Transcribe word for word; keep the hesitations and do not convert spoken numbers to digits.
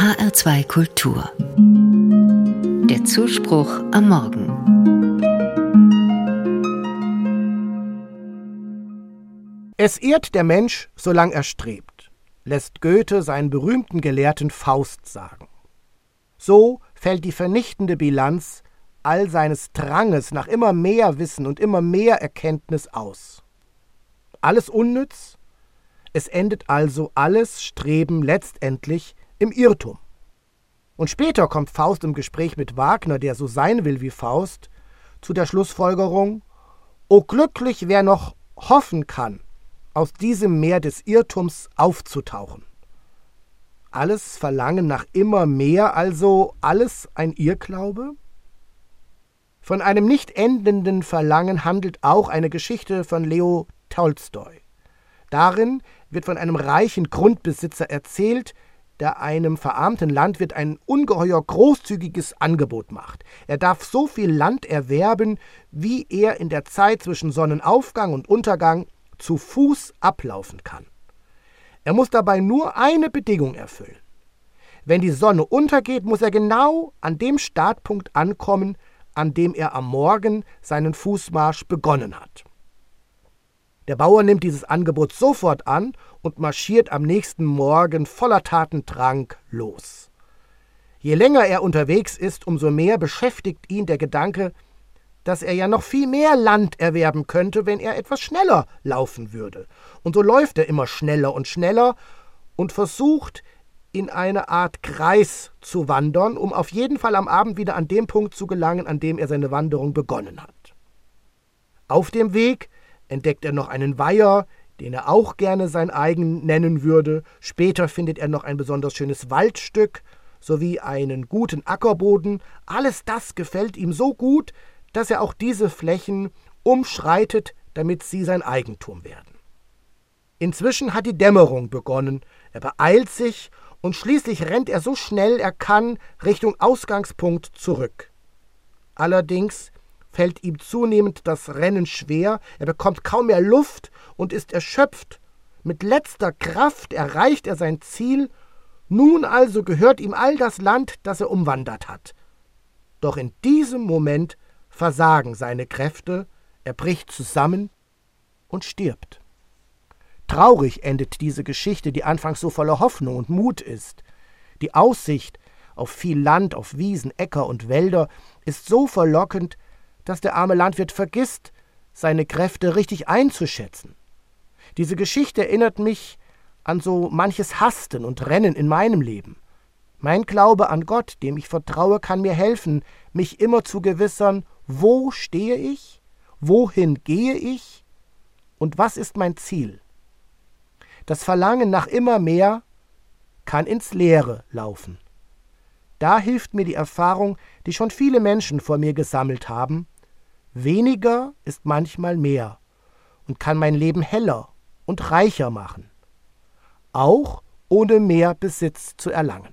H R zwei Kultur. Der Zuspruch am Morgen. Es ehrt der Mensch, solang er strebt, lässt Goethe seinen berühmten Gelehrten Faust sagen. So fällt die vernichtende Bilanz all seines Dranges nach immer mehr Wissen und immer mehr Erkenntnis aus. Alles unnütz, es endet also alles Streben letztendlich im Irrtum. Und später kommt Faust im Gespräch mit Wagner, der so sein will wie Faust, zu der Schlussfolgerung: O glücklich, wer noch hoffen kann, aus diesem Meer des Irrtums aufzutauchen. Alles Verlangen nach immer mehr, also alles ein Irrglaube? Von einem nicht endenden Verlangen handelt auch eine Geschichte von Leo Tolstoi. Darin wird von einem reichen Grundbesitzer erzählt, der einem verarmten Landwirt ein ungeheuer großzügiges Angebot macht. Er darf so viel Land erwerben, wie er in der Zeit zwischen Sonnenaufgang und Untergang zu Fuß ablaufen kann. Er muss dabei nur eine Bedingung erfüllen. Wenn die Sonne untergeht, muss er genau an dem Startpunkt ankommen, an dem er am Morgen seinen Fußmarsch begonnen hat. Der Bauer nimmt dieses Angebot sofort an und marschiert am nächsten Morgen voller Tatendrang los. Je länger er unterwegs ist, umso mehr beschäftigt ihn der Gedanke, dass er ja noch viel mehr Land erwerben könnte, wenn er etwas schneller laufen würde. Und so läuft er immer schneller und schneller und versucht, in eine Art Kreis zu wandern, um auf jeden Fall am Abend wieder an dem Punkt zu gelangen, an dem er seine Wanderung begonnen hat. Auf dem Weg entdeckt er noch einen Weiher, den er auch gerne sein eigen nennen würde. Später findet er noch ein besonders schönes Waldstück sowie einen guten Ackerboden. Alles das gefällt ihm so gut, dass er auch diese Flächen umschreitet, damit sie sein Eigentum werden. Inzwischen hat die Dämmerung begonnen. Er beeilt sich und schließlich rennt er so schnell er kann Richtung Ausgangspunkt zurück. Allerdings fällt ihm zunehmend das Rennen schwer, er bekommt kaum mehr Luft und ist erschöpft. Mit letzter Kraft erreicht er sein Ziel, nun also gehört ihm all das Land, das er umwandert hat. Doch in diesem Moment versagen seine Kräfte, er bricht zusammen und stirbt. Traurig endet diese Geschichte, die anfangs so voller Hoffnung und Mut ist. Die Aussicht auf viel Land, auf Wiesen, Äcker und Wälder ist so verlockend, dass der arme Landwirt vergisst, seine Kräfte richtig einzuschätzen. Diese Geschichte erinnert mich an so manches Hasten und Rennen in meinem Leben. Mein Glaube an Gott, dem ich vertraue, kann mir helfen, mich immer zu gewissern, wo stehe ich, wohin gehe ich und was ist mein Ziel. Das Verlangen nach immer mehr kann ins Leere laufen. Da hilft mir die Erfahrung, die schon viele Menschen vor mir gesammelt haben: Weniger ist manchmal mehr und kann mein Leben heller und reicher machen, auch ohne mehr Besitz zu erlangen.